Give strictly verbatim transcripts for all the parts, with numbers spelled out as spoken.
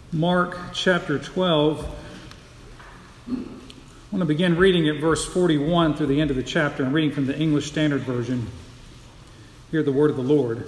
Mark chapter twelve. I want to begin reading at verse forty-one through the end of the chapter. I'm reading from the English Standard Version. Hear the word of the Lord.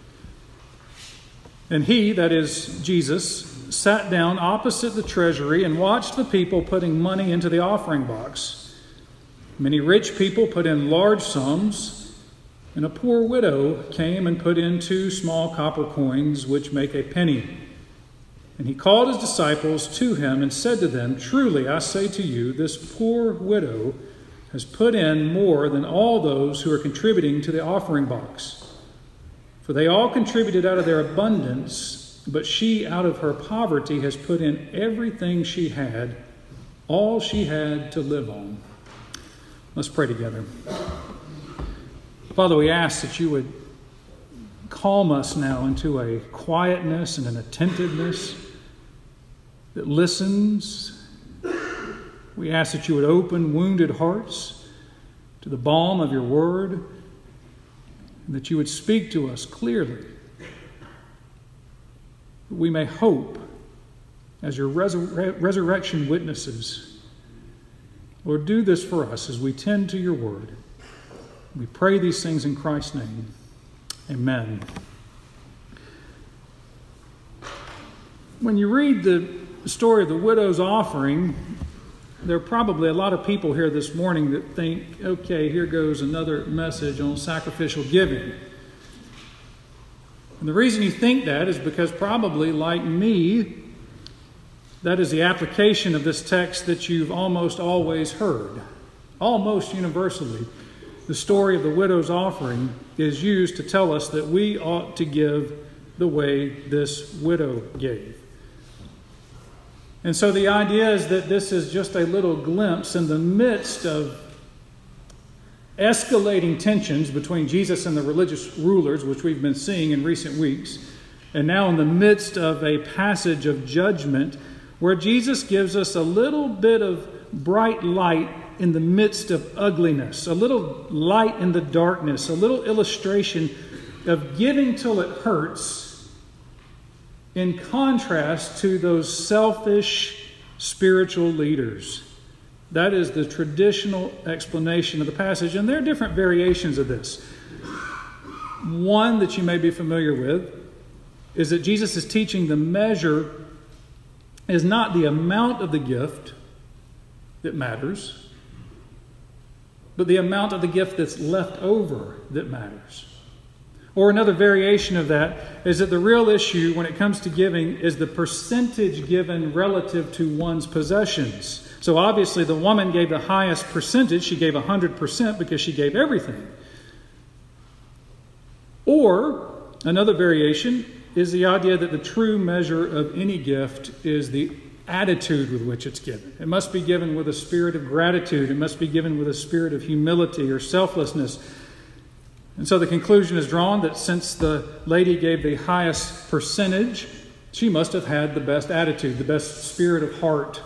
And he, that is Jesus, sat down opposite the treasury and watched the people putting money into the offering box. Many rich people put in large sums, and a poor widow came and put in two small copper coins, which make a penny. And he called his disciples to him and said to them, "Truly I say to you, this poor widow has put in more than all those who are contributing to the offering box. For they all contributed out of their abundance, but she out of her poverty has put in everything she had, all she had to live on." Let's pray together. Father, we ask that you would calm us now into a quietness and an attentiveness that listens. We ask that you would open wounded hearts to the balm of your word, and that you would speak to us clearly, that we may hope as your resur- resurrection witnesses. Lord, do this for us as we tend to your word. We pray these things in Christ's name. Amen. When you read the story of the widow's offering, there are probably a lot of people here this morning that think, okay, here goes another message on sacrificial giving. And the reason you think that is because probably, like me, that is the application of this text that you've almost always heard. Almost universally, the story of the widow's offering is used to tell us that we ought to give the way this widow gave. And so the idea is that this is just a little glimpse in the midst of escalating tensions between Jesus and the religious rulers, which we've been seeing in recent weeks, and now in the midst of a passage of judgment where Jesus gives us a little bit of bright light in the midst of ugliness, a little light in the darkness, a little illustration of giving till it hurts, in contrast to those selfish spiritual leaders. That is the traditional explanation of the passage, and there are different variations of this. One that you may be familiar with is that Jesus is teaching the measure is not the amount of the gift that matters, but the amount of the gift that's left over that matters. Or another variation of that is that the real issue when it comes to giving is the percentage given relative to one's possessions. So obviously the woman gave the highest percentage. She gave one hundred percent because she gave everything. Or another variation is the idea that the true measure of any gift is the attitude with which it's given. It must be given with a spirit of gratitude. It must be given with a spirit of humility or selflessness. And so the conclusion is drawn that since the lady gave the highest percentage, she must have had the best attitude, the best spirit of heart.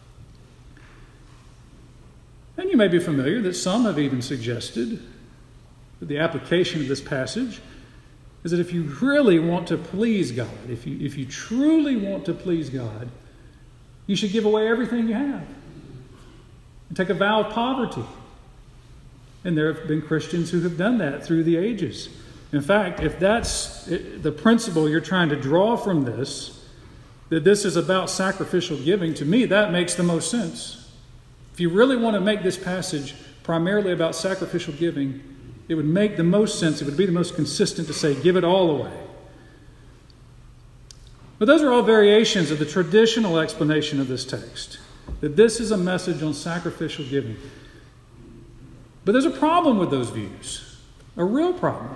And you may be familiar that some have even suggested that the application of this passage is that if you really want to please God, if you, if you truly want to please God, you should give away everything you have and take a vow of poverty. And there have been Christians who have done that through the ages. In fact, if that's the principle you're trying to draw from this, that this is about sacrificial giving, to me that makes the most sense. If you really want to make this passage primarily about sacrificial giving, it would make the most sense, it would be the most consistent to say, give it all away. But those are all variations of the traditional explanation of this text, that this is a message on sacrificial giving. But there's a problem with those views, a real problem.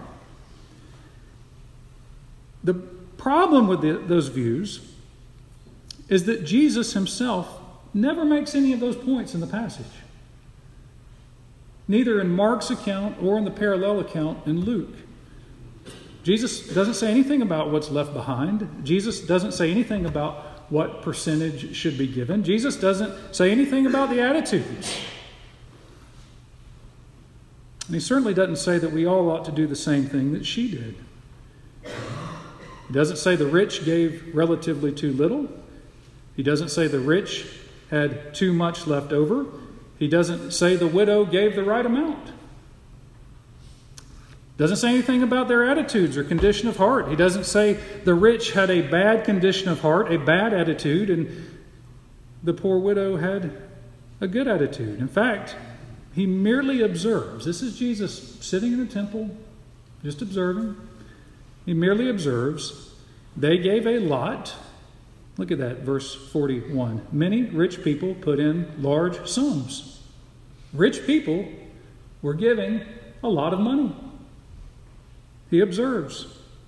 The problem with the, those views is that Jesus himself never makes any of those points in the passage. Neither in Mark's account or in the parallel account in Luke. Jesus doesn't say anything about what's left behind. Jesus doesn't say anything about what percentage should be given. Jesus doesn't say anything about the attitudes. And he certainly doesn't say that we all ought to do the same thing that she did. He doesn't say the rich gave relatively too little. He doesn't say the rich had too much left over. He doesn't say the widow gave the right amount. Doesn't say anything about their attitudes or condition of heart. He doesn't say the rich had a bad condition of heart, a bad attitude, and the poor widow had a good attitude. In fact, he merely observes. This is Jesus sitting in the temple, just observing. He merely observes. They gave a lot. Look at that, verse forty-one. Many rich people put in large sums. Rich people were giving a lot of money. He observes.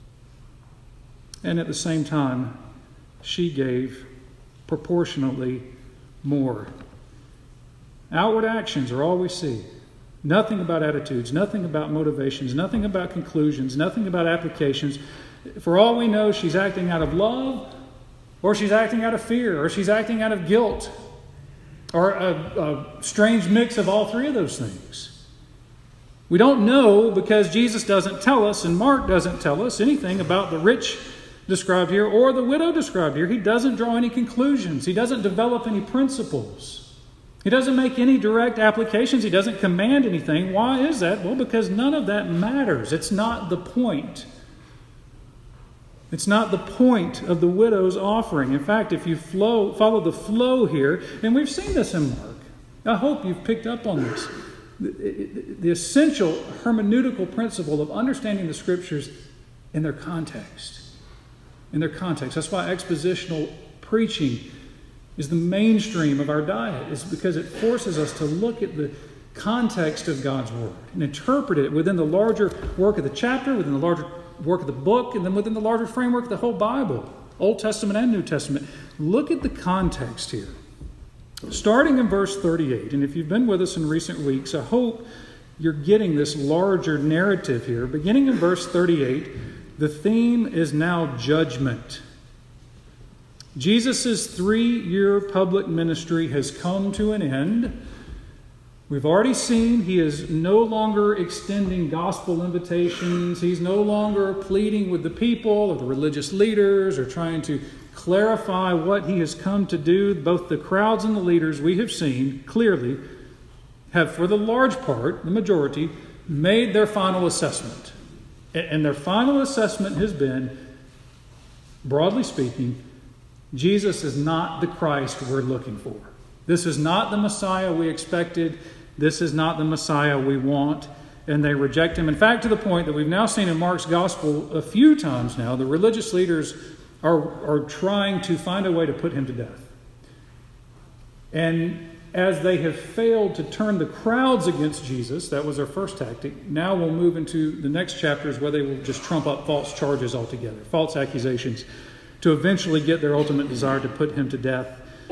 And at the same time, she gave proportionately more. Outward actions are all we see. Nothing about attitudes, nothing about motivations, nothing about conclusions, nothing about applications. For all we know, she's acting out of love, or she's acting out of fear, or she's acting out of guilt, or a, a strange mix of all three of those things. We don't know because Jesus doesn't tell us, and Mark doesn't tell us anything about the rich described here or the widow described here. He doesn't draw any conclusions. He doesn't develop any principles. He doesn't make any direct applications. He doesn't command anything. Why is that? Well, because none of that matters. It's not the point. It's not the point of the widow's offering. In fact, if you flow, follow the flow here, and we've seen this in Mark. I hope you've picked up on this. The, the essential hermeneutical principle of understanding the Scriptures in their context. In their context. That's why expositional preaching is the mainstream of our diet. It's because it forces us to look at the context of God's Word and interpret it within the larger work of the chapter, within the larger work of the book, and then within the larger framework of the whole Bible, Old Testament and New Testament. Look at the context here. Starting in verse thirty-eight, and if you've been with us in recent weeks, I hope you're getting this larger narrative here. Beginning in verse thirty-eight, the theme is now judgment. Jesus' three-year public ministry has come to an end. We've already seen he is no longer extending gospel invitations. He's no longer pleading with the people or the religious leaders or trying to clarify what he has come to do. Both the crowds and the leaders we have seen clearly have, for the large part, the majority, made their final assessment. And their final assessment has been, broadly speaking, Jesus is not the Christ we're looking for. This is not the Messiah we expected. This is not the Messiah we want. And they reject him. In fact, to the point that we've now seen in Mark's gospel a few times now, the religious leaders are, are trying to find a way to put him to death. And as they have failed to turn the crowds against Jesus, that was their first tactic, now we'll move into the next chapters where they will just trump up false charges altogether, false accusations, to eventually get their ultimate desire to put him to death.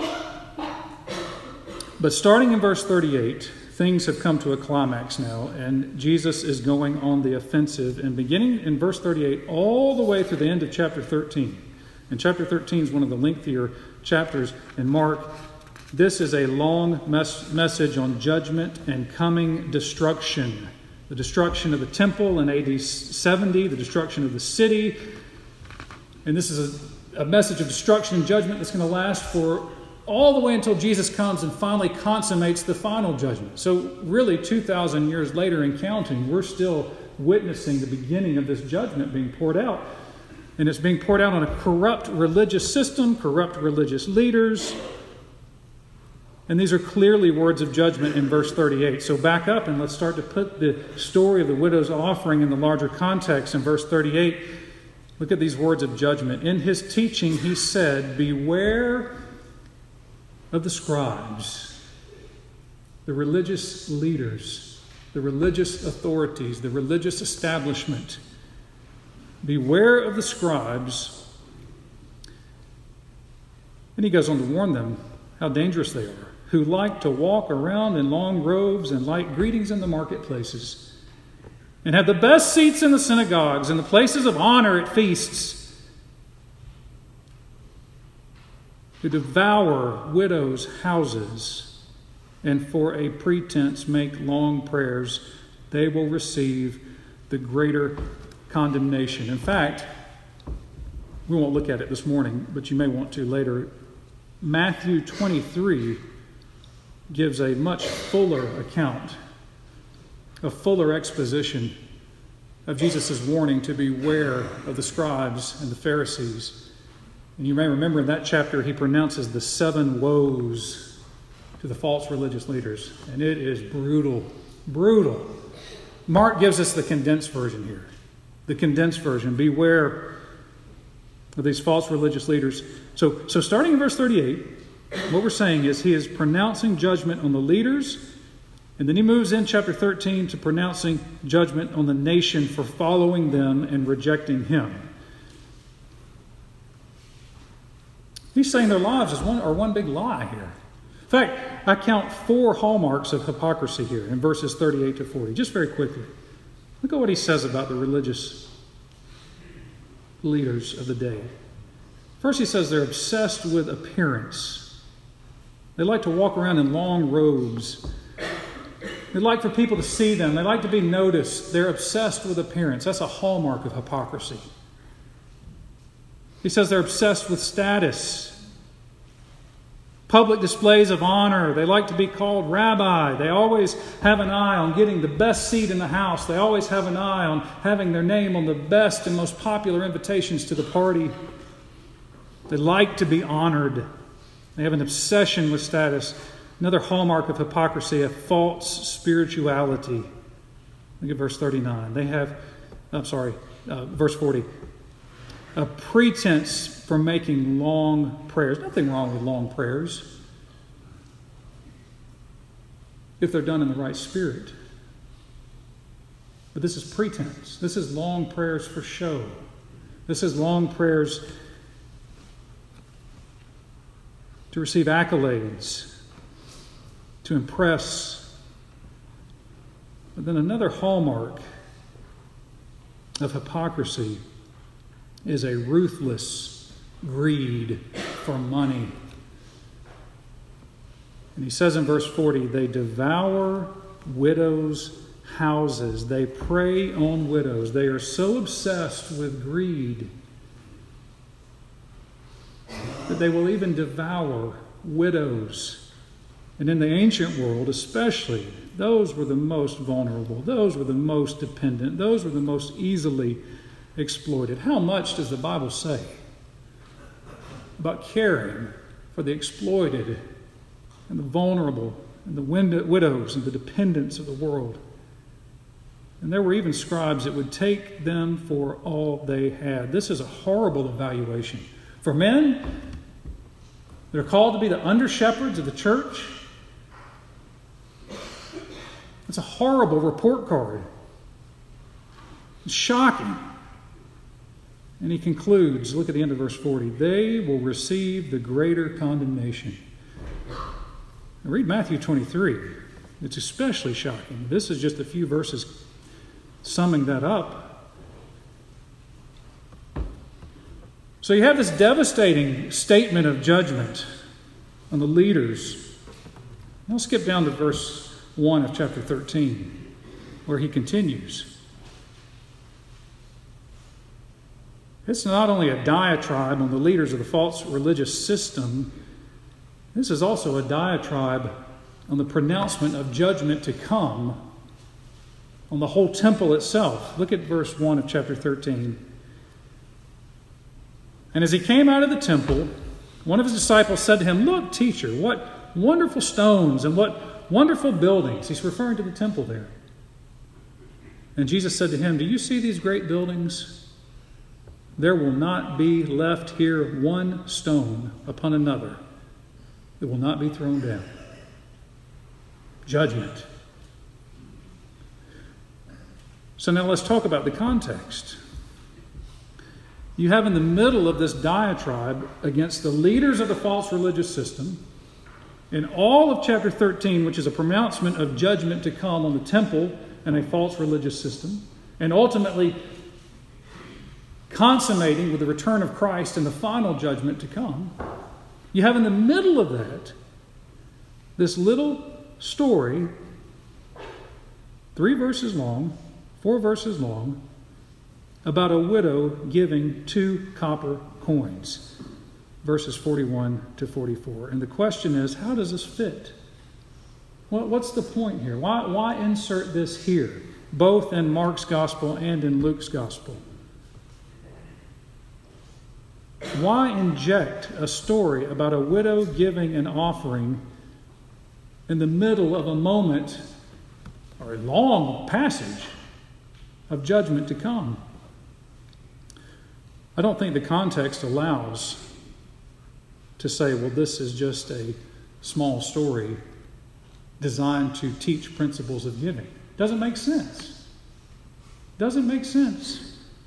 But starting in verse thirty-eight, things have come to a climax now, and Jesus is going on the offensive. And beginning in verse thirty-eight, all the way through the end of chapter thirteen, and chapter thirteen is one of the lengthier chapters in Mark, this is a long mes- message on judgment and coming destruction. The destruction of the temple in A D seventy, the destruction of the city. And this is a, a message of destruction and judgment that's going to last for all the way until Jesus comes and finally consummates the final judgment. So really, two thousand years later and counting, we're still witnessing the beginning of this judgment being poured out. And it's being poured out on a corrupt religious system, corrupt religious leaders. And these are clearly words of judgment in verse thirty-eight. So back up and let's start to put the story of the widow's offering in the larger context. In verse thirty-eight, look at these words of judgment. In his teaching, he said, "Beware of the scribes," the religious leaders, the religious authorities, the religious establishment. "Beware of the scribes." And he goes on to warn them how dangerous they are, who like to walk around in long robes and like greetings in the marketplaces, and have the best seats in the synagogues and the places of honor at feasts, who devour widows' houses, and for a pretense make long prayers. They will receive the greater condemnation. In fact, we won't look at it this morning, but you may want to later. Matthew twenty-three gives a much fuller account, a fuller exposition of Jesus' warning to beware of the scribes and the Pharisees. And you may remember in that chapter he pronounces the seven woes to the false religious leaders. And it is brutal, brutal. Mark gives us the condensed version here. The condensed version. Beware of these false religious leaders. So, so starting in verse thirty-eight, what we're saying is he is pronouncing judgment on the leaders. And then he moves in chapter thirteen to pronouncing judgment on the nation for following them and rejecting him. He's saying their lives is one, are one big lie here. In fact, I count four hallmarks of hypocrisy here in verses thirty-eight to forty. Just very quickly. Look at what he says about the religious leaders of the day. First, he says they're obsessed with appearance. They like to walk around in long robes. They like for people to see them. They like to be noticed. They're obsessed with appearance. That's a hallmark of hypocrisy. He says they're obsessed with status. Public displays of honor. They like to be called rabbi. They always have an eye on getting the best seat in the house. They always have an eye on having their name on the best and most popular invitations to the party. They like to be honored. They have an obsession with status. Another hallmark of hypocrisy, a false spirituality. Look at verse thirty-nine. They have, I'm sorry, uh, verse forty. A pretense for making long prayers. Nothing wrong with long prayers if they're done in the right spirit. But this is pretense. This is long prayers for show. This is long prayers to receive accolades, to impress. But then another hallmark of hypocrisy is a ruthless greed for money. And he says in verse forty, they devour widows' houses. They prey on widows. They are so obsessed with greed that they will even devour widows. And in the ancient world especially, those were the most vulnerable. Those were the most dependent. Those were the most easily exploited. How much does the Bible say about caring for the exploited and the vulnerable and the widows and the dependents of the world? And there were even scribes that would take them for all they had. This is a horrible evaluation. For men that are called to be the under-shepherds of the church, it's a horrible report card. It's shocking. And he concludes, look at the end of verse forty, they will receive the greater condemnation. Now read Matthew twenty-three. It's especially shocking. This is just a few verses summing that up. So you have this devastating statement of judgment on the leaders. I'll skip down to verse one of chapter thirteen, where he continues. It's not only a diatribe on the leaders of the false religious system, this is also a diatribe on the pronouncement of judgment to come on the whole temple itself. Look at verse one of chapter thirteen. And as he came out of the temple, one of his disciples said to him, "Look, teacher, what wonderful stones and what wonderful buildings." He's referring to the temple there. And Jesus said to him, "Do you see these great buildings? There will not be left here one stone upon another. It will not be thrown down." Judgment. So now let's talk about the context. You have in the middle of this diatribe against the leaders of the false religious system, in all of chapter thirteen, which is a pronouncement of judgment to come on the temple and a false religious system, and ultimately consummating with the return of Christ and the final judgment to come, you have in the middle of that this little story, three verses long, four verses long, about a widow giving two copper coins. verses forty-one to forty-four. And the question is, how does this fit? Well, what's the point here? Why, why insert this here, both in Mark's gospel and in Luke's gospel? Why inject a story about a widow giving an offering in the middle of a moment or a long passage of judgment to come? I don't think the context allows to say, well, this is just a small story designed to teach principles of giving. Doesn't make sense. Doesn't make sense.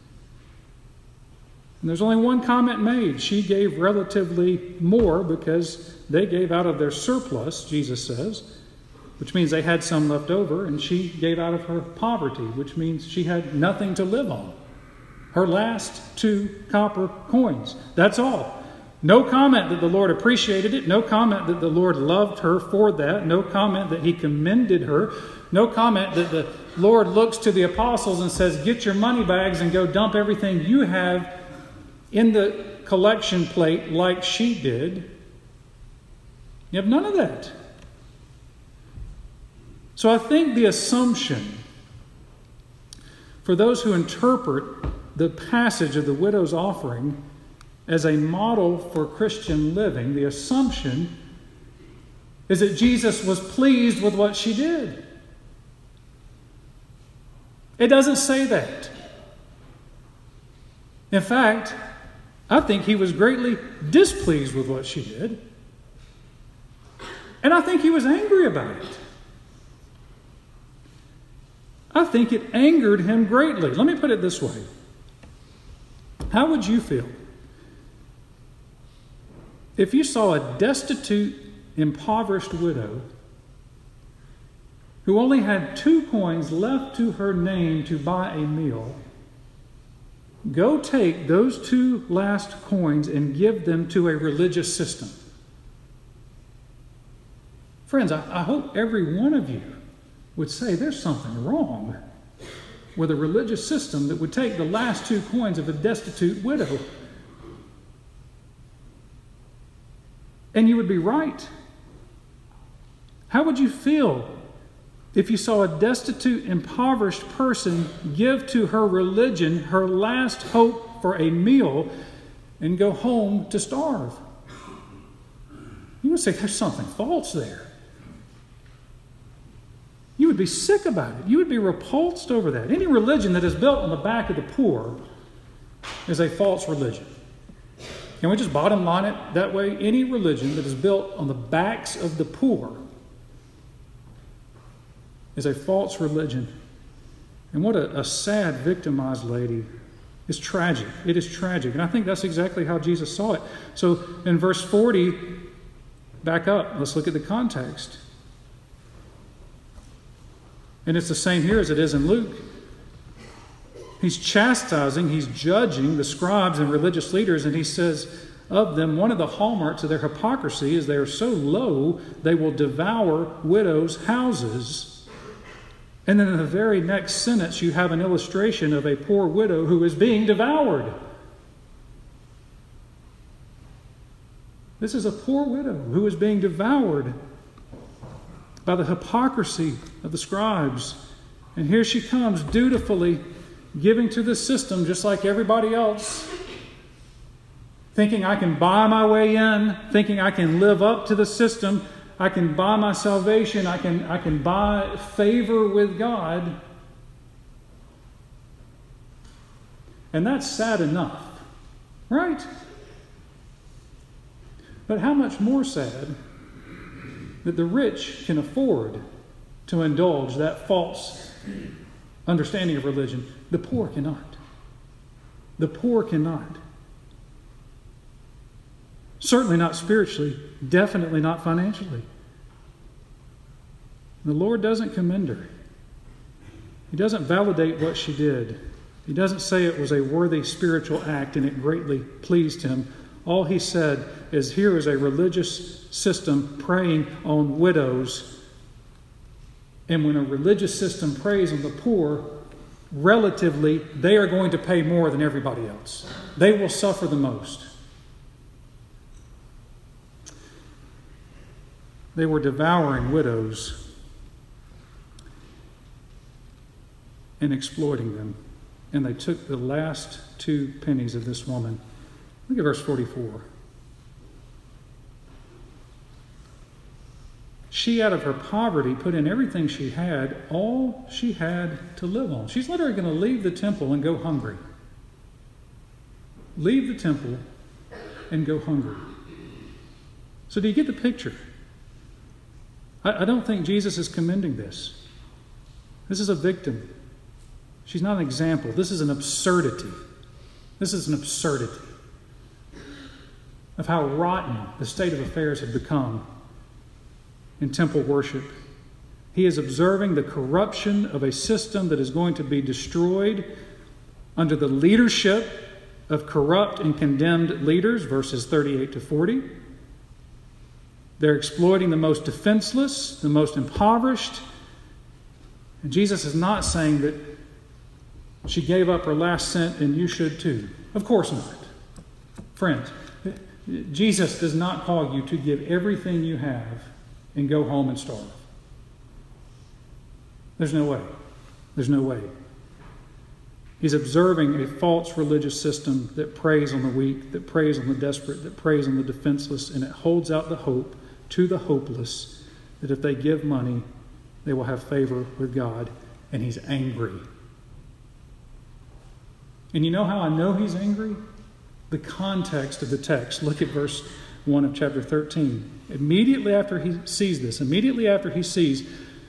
And there's only one comment made. She gave relatively more because they gave out of their surplus, Jesus says, which means they had some left over, and she gave out of her poverty, which means she had nothing to live on. Her last two copper coins. That's all. No comment that the Lord appreciated it. No comment that the Lord loved her for that. No comment that he commended her. No comment that the Lord looks to the apostles and says, get your money bags and go dump everything you have in the collection plate like she did. You have none of that. So I think the assumption for those who interpret the passage of the widow's offering as a model for Christian living, the assumption is that Jesus was pleased with what she did. It doesn't say that. In fact, I think he was greatly displeased with what she did. And I think he was angry about it. I think it angered him greatly. Let me put it this way. How would you feel if you saw a destitute, impoverished widow who only had two coins left to her name to buy a meal, go take those two last coins and give them to a religious system? Friends, I, I hope every one of you would say there's something wrong with a religious system that would take the last two coins of a destitute widow. And you would be right. How would you feel if you saw a destitute, impoverished person give to her religion her last hope for a meal and go home to starve? You would say there's something false there. You would be sick about it. You would be repulsed over that. Any religion that is built on the back of the poor is a false religion. Can we just bottom line it that way? Any religion that is built on the backs of the poor is a false religion. And what a, a sad, victimized lady. It's tragic. It is tragic. And I think that's exactly how Jesus saw it. So in verse forty, back up, let's look at the context. And it's the same here as it is in Luke. He's chastising, he's judging the scribes and religious leaders, and he says of them, one of the hallmarks of their hypocrisy is they are so low, they will devour widows' houses. And then in the very next sentence, you have an illustration of a poor widow who is being devoured. This is a poor widow who is being devoured by the hypocrisy of the scribes. And here she comes dutifully giving to the system just like everybody else, thinking I can buy my way in, thinking I can live up to the system, I can buy my salvation, I can, I can buy favor with God. And that's sad enough, right? But how much more sad that the rich can afford to indulge that false understanding of religion. The poor cannot. The poor cannot. Certainly not spiritually, definitely not financially. The Lord doesn't commend her. He doesn't validate what she did. He doesn't say it was a worthy spiritual act and it greatly pleased him. All he said is, here is a religious system preying on widows. And when a religious system preys on the poor, relatively, they are going to pay more than everybody else. They will suffer the most. They were devouring widows and exploiting them. And they took the last two pennies of this woman. Look at verse forty-four. She, out of her poverty, put in everything she had, all she had to live on. She's literally going to leave the temple and go hungry. Leave the temple and go hungry. So do you get the picture? I, I don't think Jesus is commending this. This is a victim. She's not an example. This is an absurdity. This is an absurdity of how rotten the state of affairs had become in temple worship. He is observing the corruption of a system that is going to be destroyed under the leadership of corrupt and condemned leaders, verses thirty-eight to forty. They're exploiting the most defenseless, the most impoverished. And Jesus is not saying that she gave up her last cent and you should too. Of course not. Friends, Jesus does not call you to give everything you have and go home and starve. There's no way. There's no way. He's observing a false religious system that preys on the weak, that preys on the desperate, that preys on the defenseless, and it holds out the hope to the hopeless that if they give money, they will have favor with God. And he's angry. And you know how I know he's angry? The context of the text. Look at verse one of chapter thirteen. Immediately after he sees this, immediately after he sees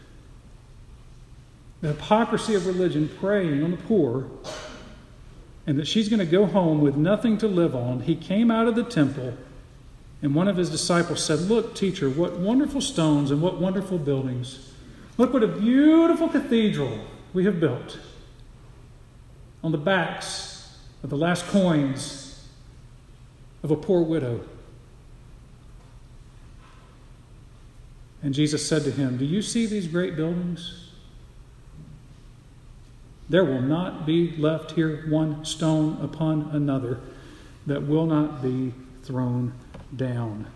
the hypocrisy of religion preying on the poor, and that she's going to go home with nothing to live on, he came out of the temple, and one of his disciples said, "Look, teacher, what wonderful stones and what wonderful buildings. Look what a beautiful cathedral we have built on the backs of the last coins of a poor widow." And Jesus said to him, "Do you see these great buildings? There will not be left here one stone upon another that will not be thrown down."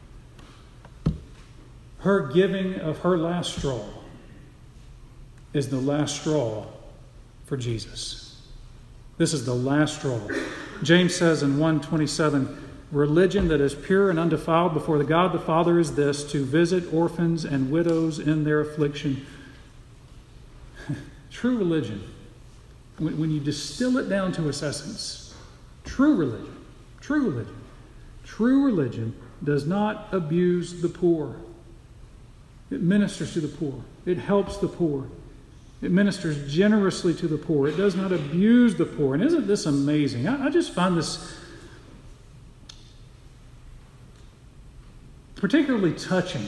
Her giving of her last straw is the last straw for Jesus. This is the last straw. James says in one twenty-seven, "Religion that is pure and undefiled before the God the Father is this, to visit orphans and widows in their affliction." True religion, when, when you distill it down to its essence, true religion, true religion, true religion does not abuse the poor. It ministers to the poor. It helps the poor. It ministers generously to the poor. It does not abuse the poor. And isn't this amazing? I, I just find this particularly touching.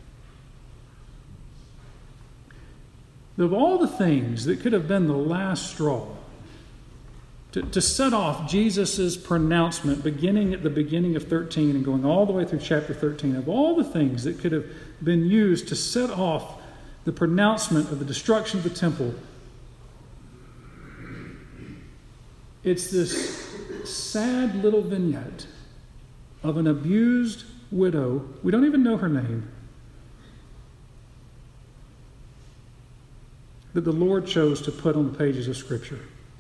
Of all the things that could have been the last straw to, to set off Jesus' pronouncement beginning at the beginning of thirteen and going all the way through chapter thirteen, of all the things that could have been used to set off the pronouncement of the destruction of the temple, it's this sad little vignette of an abused widow. We don't even know her name, that the Lord chose to put on the pages of Scripture.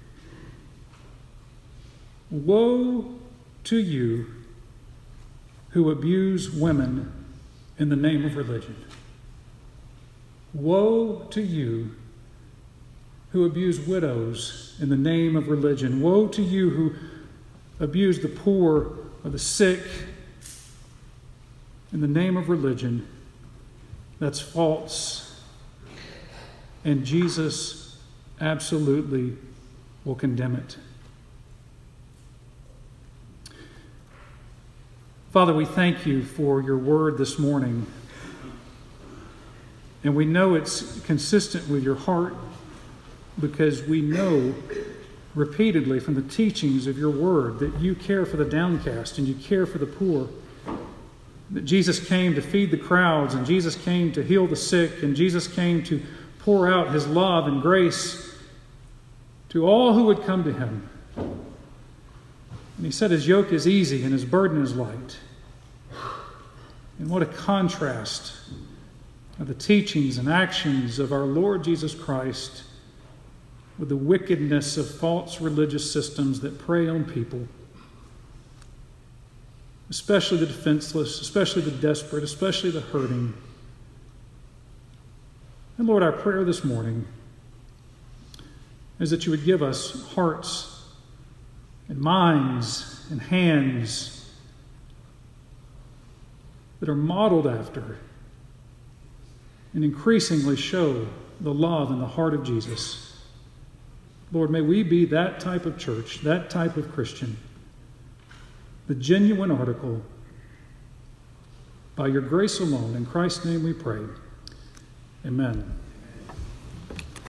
Woe to you who abuse women in the name of religion. Woe to you who abuse widows in the name of religion. Woe to you who abuse the poor or the sick in the name of religion. That's false. And Jesus absolutely will condemn it. Father, we thank you for your word this morning. And we know it's consistent with your heart because we know repeatedly from the teachings of your word that you care for the downcast and you care for the poor. That Jesus came to feed the crowds, and Jesus came to heal the sick, and Jesus came to pour out his love and grace to all who would come to him. And he said his yoke is easy and his burden is light. And what a contrast of the teachings and actions of our Lord Jesus Christ with the wickedness of false religious systems that prey on people, especially the defenseless, especially the desperate, especially the hurting. And Lord, our prayer this morning is that you would give us hearts and minds and hands that are modeled after and increasingly show the love and the heart of Jesus. Lord, may we be that type of church, that type of Christian, the genuine article. By your grace alone, in Christ's name we pray. Amen.